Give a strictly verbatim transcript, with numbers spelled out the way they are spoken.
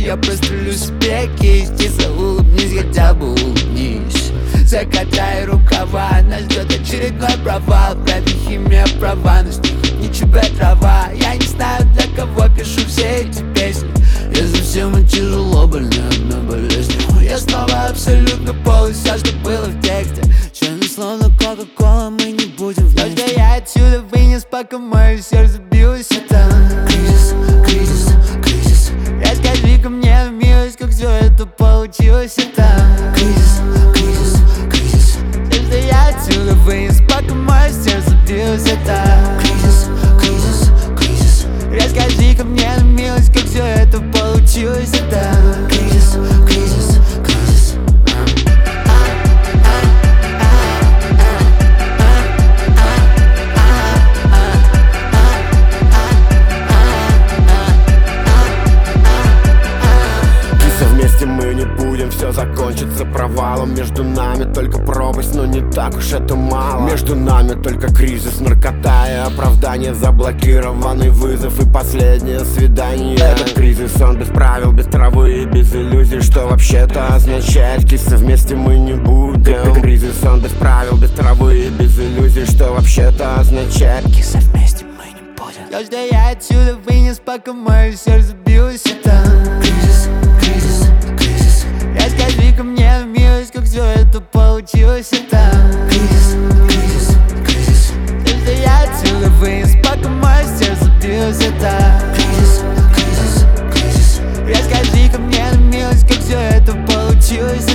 я прострелю себе кисть. Тихо улыбнись, хотя бы улыбнись. Закатай рукава, нас ждет очередной провал. Вряд ли химия права, но стихи ничего трава. Я не знаю, для кого пишу все эти песни. Если всем и тяжело, больно одной болезнью. Я снова абсолютно полностью все, что было в тексте. Черный словно кока-кола, мы не будем вместе. Когда я отсюда вынес, пока мое сердце билось, это кризис, кризис, кризис. Расскажи-ка мне, милость, как все это получилось, это кризис, кризис, кризис. Когда я отсюда вынес, пока мое сердце билось, это кризис, кризис, кризис. Расскажи-ка мне, милость, как все это получилось, это кризис, кризис, кризис. Мы не будем, все закончится провалом. Между нами только пропасть, но не так уж это мало. Между нами только кризис, наркота и оправдание. Заблокированный вызов и последнее свидание. Этот кризис, он без правил, без травы и без иллюзий. Что вообще-то означает, киса, вместе мы не будем. Кризис, он без правил, без травы и без иллюзий. Что вообще-то означает, киса, вместе мы не будем. То, что я отсюда вынес, пока мое сердце билось, это кризис, кризис. Расскажи-ка мне, милость, как все это получилось, это кризис, кризис, кризис. То, что я отсюда вынес, пока мое сердце билось, это кризис, кризис, кризис. Расскажи-ка мне, милость, как все это получилось.